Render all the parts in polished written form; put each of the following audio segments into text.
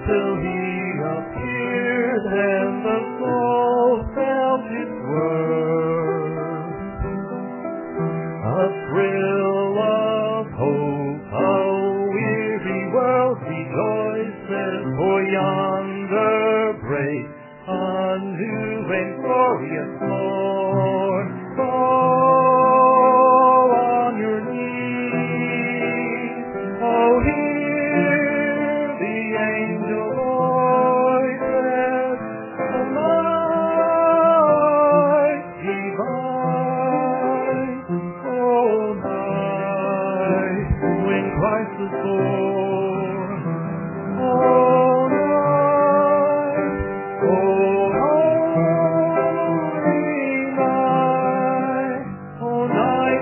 till he appeared and the soul felt its worth. A thrill of hope, a weary world rejoices, for yonder breaks a new and glorious morn. Fall on your knees, oh hear the angel voices, the light divine. Oh night, when Christ is born, oh night, oh holy night, oh night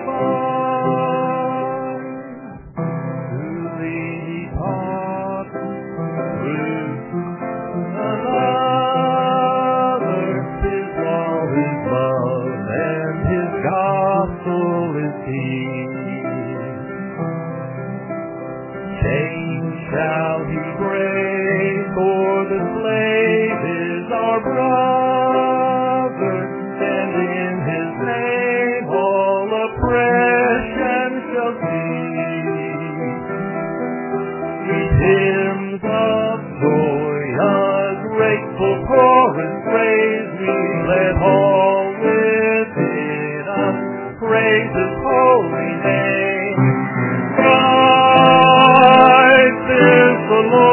divine. To thee part through another, his law is love and his gospel is peace. Chains shall he break, for the slave is our brother, and in his name all oppression shall cease. Sweet hymns of joy, a grateful chorus praise we, let all within us praise his holy name. Christ is the Lord.